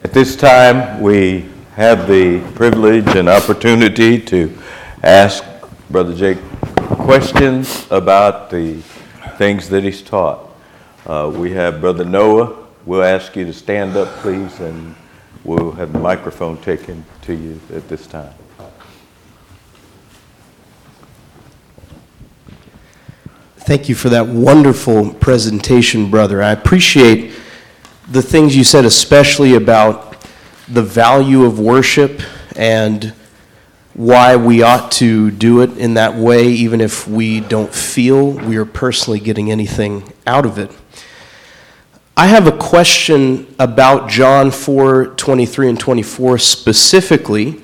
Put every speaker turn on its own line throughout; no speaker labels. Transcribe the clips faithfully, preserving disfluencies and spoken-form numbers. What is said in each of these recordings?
At this time, we have the privilege and opportunity to ask Brother Jake questions about the things that he's taught. Uh, we have Brother Noah. We'll ask you to stand up, please, and we'll have the microphone taken to you at this time.
Thank you for that wonderful presentation, brother. I appreciate the things you said, especially about the value of worship and why we ought to do it in that way, even if we don't feel we are personally getting anything out of it. I have a question about John four twenty-three and twenty-four specifically,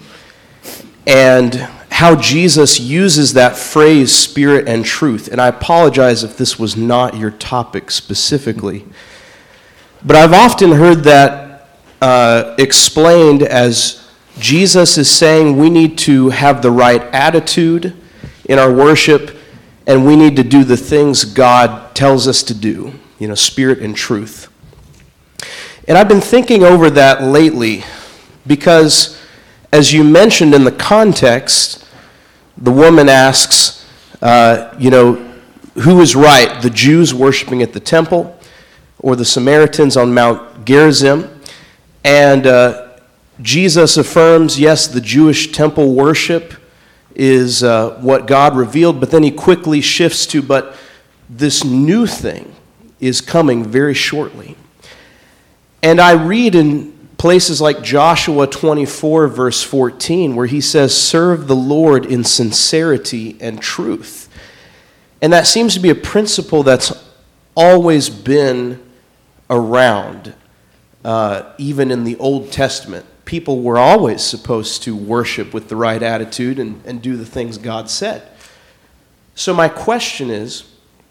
and how Jesus uses that phrase, spirit and truth. And I apologize if this was not your topic specifically. But I've often heard that uh, explained as Jesus is saying we need to have the right attitude in our worship, and we need to do the things God tells us to do, you know, spirit and truth. And I've been thinking over that lately because, as you mentioned in the context, the woman asks, uh, you know, who is right, the Jews worshiping at the temple or the Samaritans on Mount Gerizim? And uh, Jesus affirms, yes, the Jewish temple worship is uh, what God revealed, but then he quickly shifts to, but this new thing is coming very shortly. And I read in places like Joshua twenty-four, verse fourteen, where he says, serve the Lord in sincerity and truth. And that seems to be a principle that's always been around, uh, even in the Old Testament. People were always supposed to worship with the right attitude and, and do the things God said. So my question is,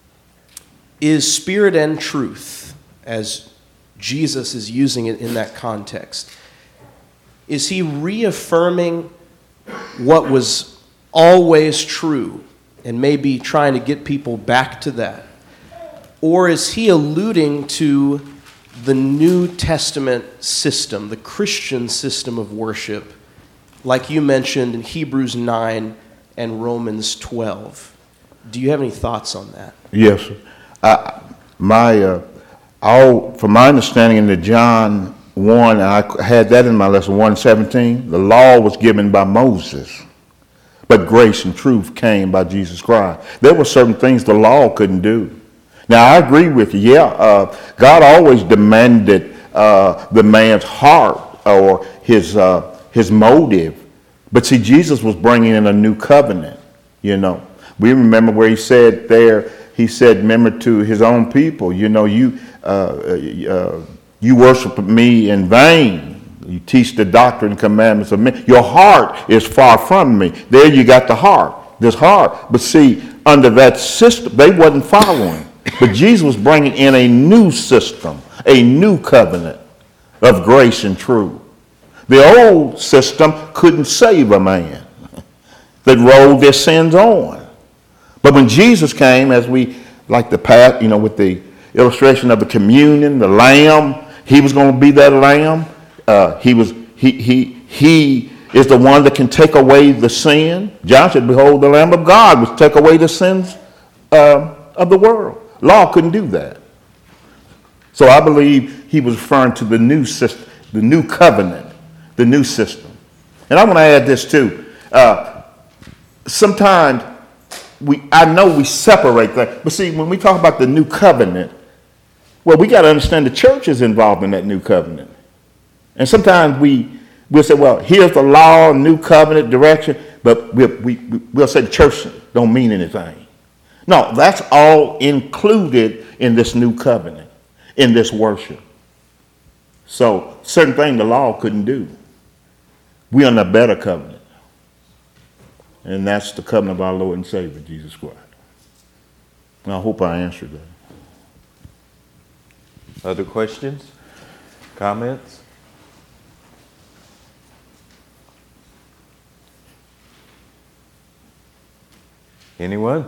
is spirit and truth, as Jesus is using it in that context, is he reaffirming what was always true and maybe trying to get people back to that? Or is he alluding to the New Testament system, the Christian system of worship, like you mentioned in Hebrews nine and Romans twelve? Do you have any thoughts on that?
Yes. Uh, my... Uh All, from my understanding in the John one, I had that in my lesson, one seventeen, the law was given by Moses, but grace and truth came by Jesus Christ. There were certain things the law couldn't do. Now, I agree with you. Yeah, uh, God always demanded uh, the man's heart or his uh, his motive. But see, Jesus was bringing in a new covenant, you know. We remember where he said there, he said, remember to his own people, you know, you uh, uh, you worship me in vain. You teach the doctrine and commandments of men. Your heart is far from me. There you got the heart, this heart. But see, under that system, they wasn't following. But Jesus was bringing in a new system, a new covenant of grace and truth. The old system couldn't save a man. That rolled their sins on. But when Jesus came, as we like the path, you know, with the illustration of the communion, the lamb, he was going to be that lamb. Uh, he was he he he is the one that can take away the sin. John said, "Behold, the Lamb of God, which take away the sins uh, of the world." Law couldn't do that. So I believe he was referring to the new system, the new covenant, the new system. And I want to add this too. Uh, sometimes we, I know we separate that, but see, when we talk about the new covenant, well, we got to understand the church is involved in that new covenant. And sometimes we we'll say, well, here's the law, new covenant, direction, but we'll, we, we'll say the church don't mean anything. No, that's all included in this new covenant, in this worship. So certain things the law couldn't do. We're in a better covenant. And that's the covenant of our Lord and Savior, Jesus Christ. And I hope I answered that.
Other questions? Comments? Anyone?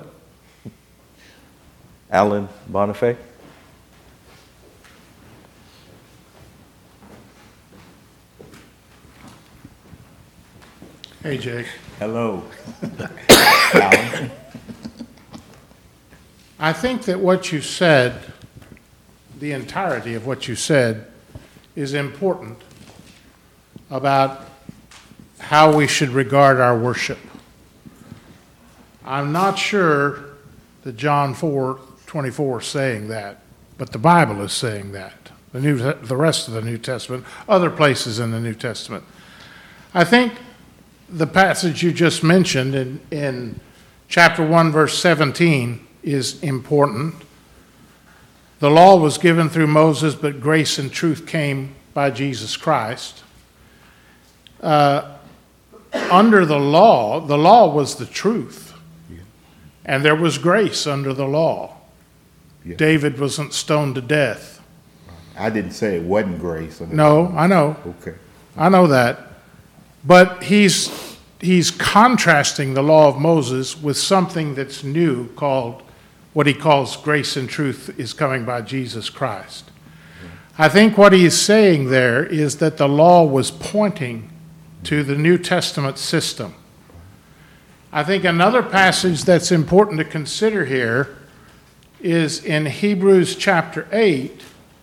Alan Bonifay?
Hey, Jake.
Hello.
I think that what you said, the entirety of what you said, is important about how we should regard our worship. I'm not sure that John four twenty-four is saying that, but the Bible is saying that. The New, the rest of the New Testament, other places in the New Testament. I think the passage you just mentioned in, in chapter one, verse seventeen is important. The law was given through Moses, but grace and truth came by Jesus Christ. Uh, under the law, the law was the truth, and there was grace under the law.
Yeah.
David wasn't stoned to death.
I didn't say it wasn't grace.
No, I know.
Okay.
I know that. But he's, he's contrasting the law of Moses with something that's new called, what he calls grace and truth is coming by Jesus Christ. I think what he's saying there is that the law was pointing to the New Testament system. I think another passage that's important to consider here is in Hebrews chapter eight,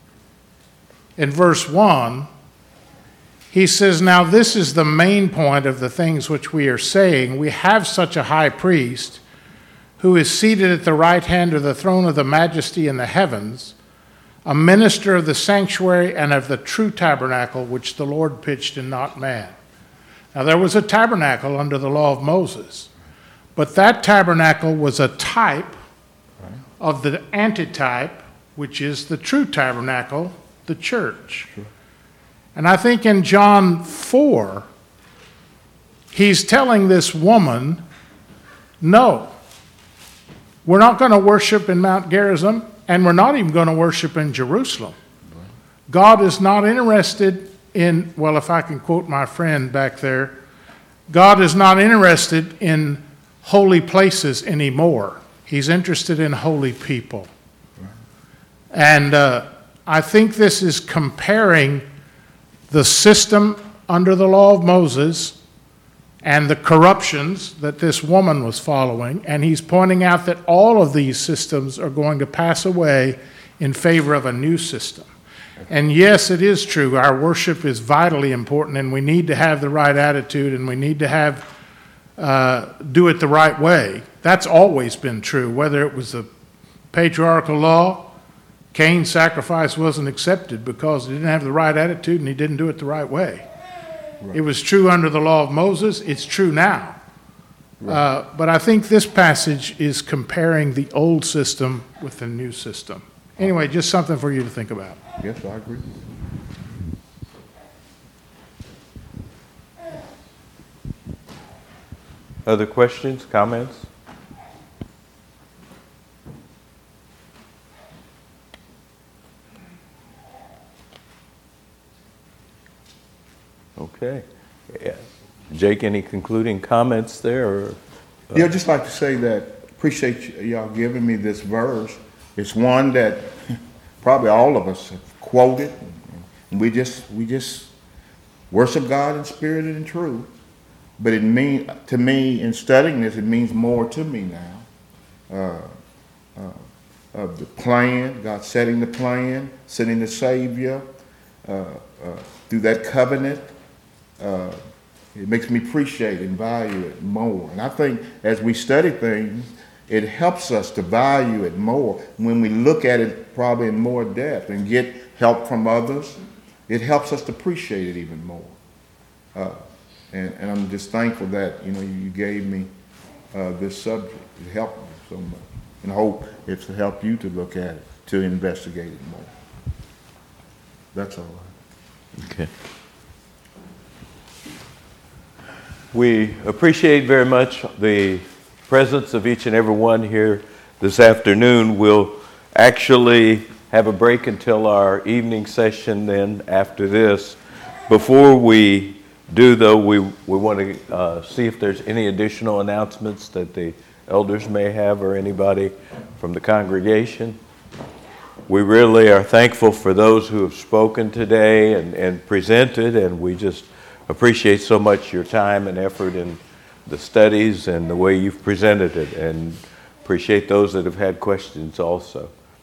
in verse one. He says, now this is the main point of the things which we are saying. We have such a high priest who is seated at the right hand of the throne of the majesty in the heavens, a minister of the sanctuary and of the true tabernacle which the Lord pitched and not man. Now there was a tabernacle under the law of Moses, but that tabernacle was a type of the antitype, which is the true tabernacle, the church. Sure. And I think in John four, he's telling this woman, no, we're not going to worship in Mount Gerizim, and we're not even going to worship in Jerusalem. God is not interested in, well, if I can quote my friend back there, God is not interested in holy places anymore. He's interested in holy people. And uh, I think this is comparing the system under the law of Moses and the corruptions that this woman was following, and he's pointing out that all of these systems are going to pass away in favor of a new system. And yes, it is true, our worship is vitally important, and we need to have the right attitude, and we need to have uh, do it the right way. That's always been true, whether it was the patriarchal law. Cain's sacrifice wasn't accepted because he didn't have the right attitude and he didn't do it the right way. Right. It was true under the law of Moses. It's true now. Right. Uh, but I think this passage is comparing the old system with the new system. Anyway, just something for you to think about.
Yes, I agree.
Other questions, comments? Okay. Yeah. Jake, any concluding comments there? Or, uh,
yeah, I'd just like to say that appreciate y'all giving me this verse. It's one that probably all of us have quoted, and we just we just worship God in spirit and in truth. But it mean to me, in studying this, it means more to me now. Uh, uh, of the plan, God setting the plan, sending the Savior uh, uh, through that covenant. Uh, it makes me appreciate and value it more. And I think as we study things, it helps us to value it more when we look at it probably in more depth and get help from others. It helps us to appreciate it even more. Uh, and, and I'm just thankful that, you know, you gave me uh, this subject. It helped me so much. And I hope it's to help you to look at it, to investigate it more. That's all I have.
Okay. We appreciate very much the presence of each and every one here this afternoon. We'll actually have a break until our evening session then after this. Before we do, though, we, we want to uh, see if there's any additional announcements that the elders may have or anybody from the congregation. We really are thankful for those who have spoken today and, and presented, and we just appreciate so much your time and effort in the studies and the way you've presented it, and appreciate those that have had questions also.